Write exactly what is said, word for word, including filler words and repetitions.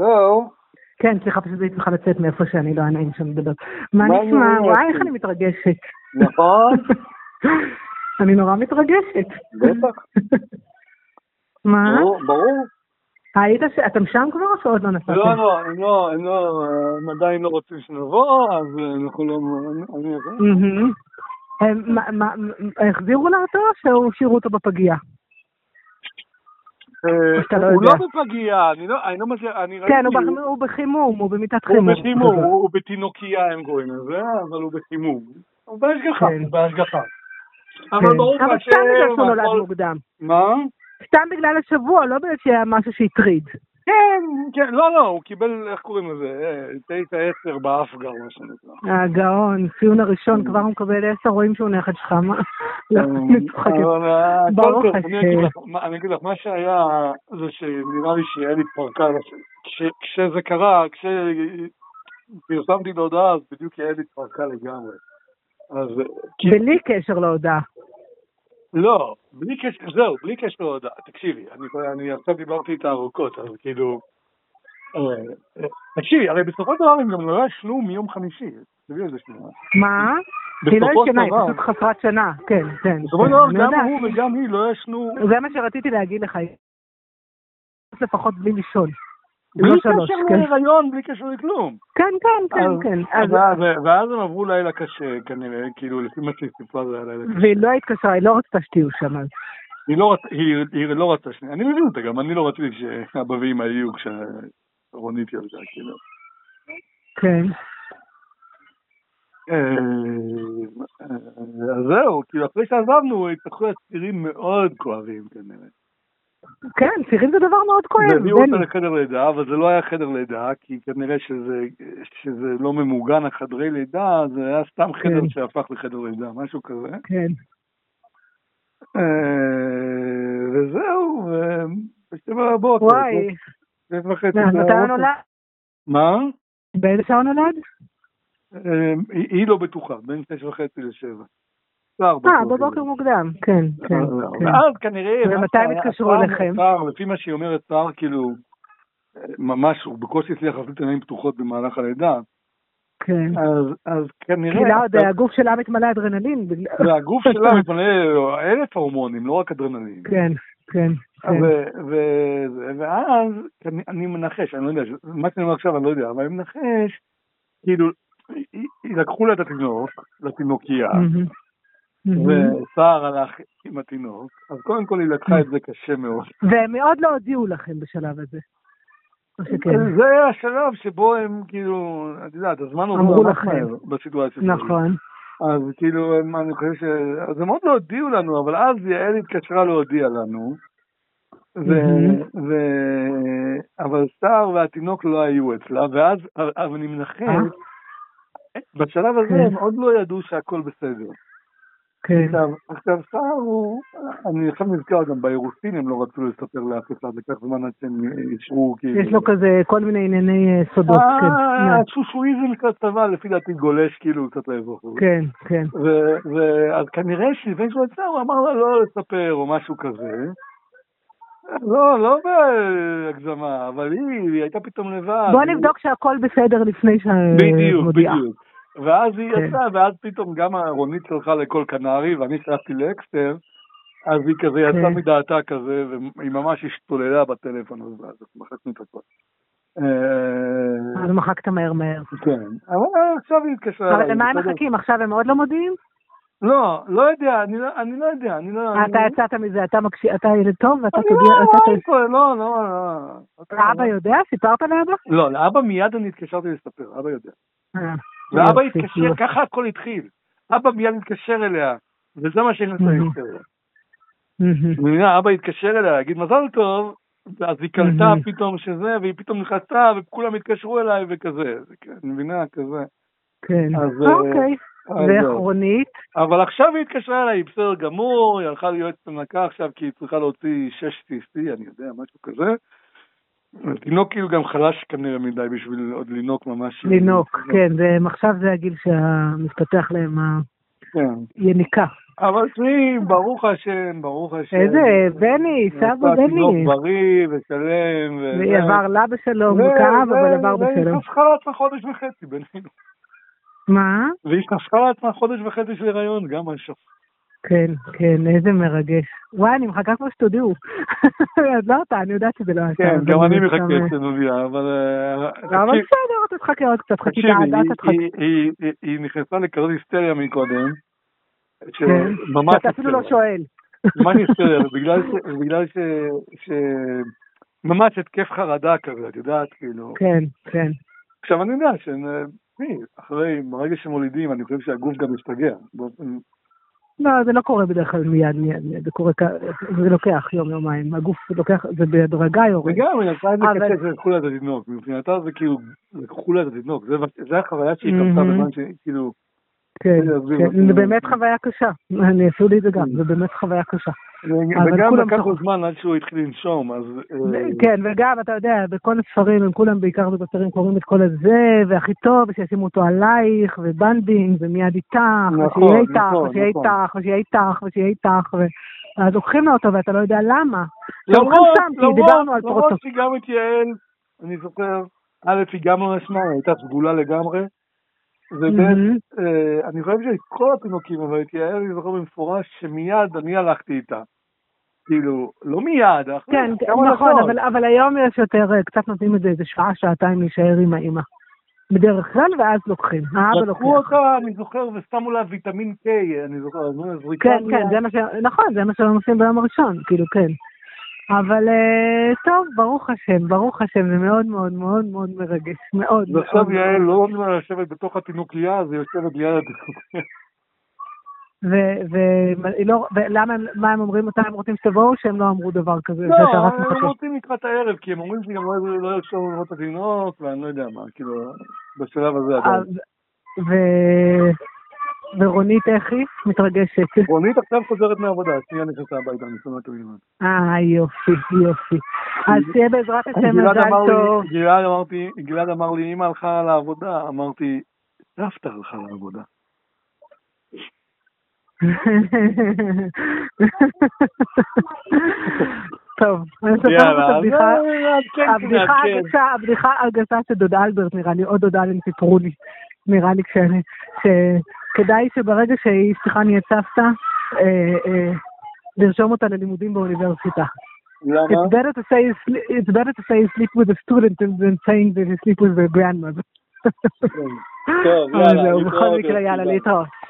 הלו? כן, סליחה, פשוט הייתי צריכה לצאת מאיפה שאני לא עניים שם מדבר. מה נשמע? וואי, איך אני מתרגשת. נכון. אני נורא מתרגשת. בטח. מה? ברור. היית ש... אתם שם כבר או שעוד לא נסעתם? לא, לא, הם לא, הם לא, הם עדיין לא רוצים שנבוא, אז אנחנו לא... החזירו לה אותו או שהוא השאירו אותו בפגייה? הוא לא בפגייה, אני לא מזהה, אני ראיתי... כן, הוא בחימום, הוא במיטת חימום. הוא בחימום, הוא בתינוקיה הם קוראים לזה, אבל הוא בחימום. הוא בהשגחה, הוא בהשגחה. אבל ברור אבל סתם בגלל שהוא נולד מוקדם. מה? סתם בגלל השבוע, לא בגלל שהיה משהו שהטריד. כן, כן, לא, לא, הוא קיבל, איך קוראים לזה? תשע עשר באף גר, מה שנקרא. הגאון, ציון הראשון, כבר הוא מקבל עשר, רואים שהוא נכד שלך, מה? לא, נצחקת. ברוך השם. אני אגיד לך, מה שהיה זה שנראה לי שיעל התפרקה, כשזה קרה, כשפרסמתי להודעה, אז בדיוק יעל התפרקה לגמרי. בלי קשר להודעה. לא, בלי קשר, זהו, בלי קשר להודעה. תקשיבי, אני עכשיו דיברתי איתה ארוכות, אז כאילו... תקשיבי, הרי בסופו של דבר הם גם לא ישנו מיום חמישי. תביאו איזה שנייה. מה? היא לא ישנה, היא פשוט חסרת שנה. כן, כן. בסופו של דבר גם הוא וגם היא לא ישנו... זה מה שרציתי להגיד לך. לפחות בלי לישון. בלי קשר להיריון, בלי קשר לכלום. כן, כן, כן, כן. ואז הם עברו לילה קשה, כנראה, כאילו, לפי מה שהיא סיפרה זה היה לילה קשה. והיא לא התקשרה, היא לא רצתה שתהיו שם. היא לא רצתה שנייה. אני מבין אותה גם, אני לא רציתי שאבא ואמא יהיו כשרונית ילדה, כאילו. כן. אז זהו, כאילו, אחרי שעזבנו, התפתחו הצירים מאוד כואבים, כנראה. כן, צירים זה דבר מאוד כואב. זה הביאו אותה לחדר לידה, אבל זה לא היה חדר לידה, כי כנראה שזה, שזה לא ממוגן החדרי לידה, זה היה סתם חדר כן. שהפך לחדר לידה, משהו כזה. כן. וזהו, ושתי בבוקר. וואי. מתי הוא נולד? מה? באיזה שעה נולד? היא לא בטוחה, בין שש וחצי לשבע. אה, בבוקר מוקדם, כן, כן. ואז כנראה... ומתי הם התקשרו אליכם? לפי מה שהיא אומרת, צער כאילו, ממש, הוא בקושי הצליח להחליט עיניים פתוחות במהלך הלידה. כן. אז כנראה... כי לא, הגוף שלה מתמלא אדרנלין. והגוף שלה מתמלא אלף הורמונים, לא רק אדרנלין. כן, כן. ואז, אני מנחש, אני לא יודע, מה שאני אומר עכשיו אני לא יודע, אבל אני מנחש, כאילו, לקחו לה את התינוק, לתינוקיה, וסער הלך עם התינוק, אז קודם כל היא לקחה את זה קשה מאוד. והם מאוד לא הודיעו לכם בשלב הזה. זה היה השלב שבו הם כאילו, את יודעת, הזמן אמרו לכם בסיטואציה. נכון. אז כאילו, אני חושב ש... אז הם עוד לא הודיעו לנו, אבל אז יעל התקשרה להודיע לנו, אבל סער והתינוק לא היו אצלה, ואז, אבל אני מנחש, בשלב הזה הם עוד לא ידעו שהכל בסדר. עכשיו סער הוא, אני עכשיו נזכר גם באירוסין, הם לא רצו לספר לאף אחד, לקח זמן עד שהם ישרו כאילו. יש לו כזה כל מיני ענייני סודות. השושואיזם כתבה, לפי דעתי גולש כאילו קצת לאזור. כן, כן. אז כנראה שלפני שהוא יצא, הוא אמר לה לא לספר או משהו כזה. לא, לא בהגזמה, אבל היא הייתה פתאום לבד. בוא נבדוק שהכל בסדר לפני שמודיעה. בדיוק, בדיוק. ואז היא יצאה, ואז פתאום גם הרונית שלחה לכל קנרי, ואני שלחתי לאקסטר, אז היא כזה יצאה מדעתה כזה, והיא ממש השתוללה בטלפון, אז מחקנו את הכל. אז מחקת מהר מהר. כן, אבל עכשיו היא התקשרה. אבל למה הם מחכים? עכשיו הם עוד לא מודיעים? לא, לא יודע, אני לא יודע. אתה יצאת מזה, אתה ילד טוב ואתה תודיע... לא, לא, לא. אבא יודע? סיפרת לאבא? לא, לאבא מיד אני התקשרתי לספר, אבא יודע. ואבא התקשר, ככה הכל התחיל. אבא מיד התקשר אליה, וזה מה שאני רוצה להסתכל. אבא התקשר אליה, להגיד מזל טוב, אז היא קלטה פתאום שזה, והיא פתאום נכנסה, וכולם התקשרו אליי וכזה. אני מבינה, כזה. כן, אוקיי. ואחרונית. אבל עכשיו היא התקשרה אליי, היא בסדר גמור, היא הלכה להיות תנקה עכשיו, כי היא צריכה להוציא שש סי סי, אני יודע, משהו כזה. תינוק כאילו גם חלש כנראה מדי בשביל עוד לינוק ממש. לינוק, כן, ועכשיו זה הגיל שהמתפתח להם היניקה. אבל תראי, ברוך השם, ברוך השם. איזה, בני, סבא בני. תינוק בריא ושלם. והיא עבר לה בשלום, כאב, אבל עבר בשלום. והיא חסכה לעצמה חודש וחצי בינינו. מה? והיא חסכה לעצמה חודש וחצי של הריון, גם משהו. כן, כן, איזה מרגש. וואי, אני מחכה כמו שתודיעו. אז לא אותה, אני יודעת שזה לא אתה. כן, גם אני מחכה שתנוביה, אבל... אבל בסדר, אתה תחכה עוד קצת, חכי דעת. היא נכנסה לכזאת היסטריה מקודם. כן, שאתה אפילו לא שואל. מה נסתדר? בגלל ש... ממש התקף חרדה כזה, את יודעת, כאילו... כן, כן. עכשיו אני יודע ש... אחרי, ברגע שמולידים, אני חושב שהגוף גם משתגע. לא, זה לא קורה בדרך כלל מיד, מיד, מיד. זה קורה, זה לוקח יום, יומיים. הגוף לוקח, זה בהדרגה יורד. וגם, אני עושה את זה קשה שלקחו לה את התינוק. מבחינתה זה כאילו, לקחו לה את התינוק. זה החוויה שהיא קפתה בזמן שכאילו... כן, זה באמת חוויה קשה. אני אפילו לי את זה גם, זה באמת חוויה קשה. וגם לקח לו זמן עד שהוא התחיל לנשום, אז... כן, וגם, אתה יודע, בכל הספרים, הם כולם בעיקר בספרים קוראים את כל הזה, והכי טוב, שישימו אותו עלייך, ובנדינג, ומיד איתך, ושיהיה איתך, ושיהיה איתך, ושיהיה איתך, ושיהיה איתך, אז לוקחים לו אותו, ואתה לא יודע למה. למרות שגם את יעל, אני זוכר, א', היא גם לא נשמע, הייתה סגולה לגמרי, ובאמת, אני חושב שכל התינוקים, אבל הייתי יעל, אני זוכר במפורש שמיד אני הלכתי איתה. כאילו, לא מיד, אחרי. כן, נכון, אבל היום יש יותר, קצת נותנים את זה איזה שעה, שעתיים להישאר עם האמא. בדרך כלל, ואז לוקחים. לקחו אותה, אני זוכר, ושמו לה ויטמין K, אני זוכר. כן, כן, נכון, זה מה שהם עושים ביום הראשון, כאילו, כן. אבל טוב, ברוך השם, ברוך השם, זה מאוד מאוד מאוד מאוד מרגש, מאוד מאוד. ועכשיו יעל לא אומרים לה לשבת בתוך התינוקליה, זה יושבת ליד התינוקליה. ולמה, מה הם אומרים, מתי הם רוצים שתבואו, שהם לא אמרו דבר כזה? לא, הם רוצים לקראת הערב, כי הם אומרים שגם לא יחשוב לראות את התינוק, ואני לא יודע מה, כאילו, בשלב הזה עדיין. ורונית איך היא? מתרגשת. רונית עכשיו חוזרת מהעבודה, שנייה נכנסה הביתה, אני שומעת את המימן. אה, יופי, יופי. אז תהיה בעזרת השם מזל טוב. גלעד אמר לי, אמא הלכה לעבודה, אמרתי, סבתא הלכה לעבודה. טוב, אני אספר את הבדיחה, הבדיחה הגסה, הבדיחה הגסה שדוד אלברט נראה לי, עוד דוד אלברט סיפרו לי, נראה לי כשאני, שכדאי שברגע שהיא סליחה נהיית סבתא, לרשום אותה ללימודים באוניברסיטה. למה? It's better to say it's better to say you sleep with a student than saying that you sleep with a grandmother. טוב, יאללה. בכל מקרה, יאללה, להתראות.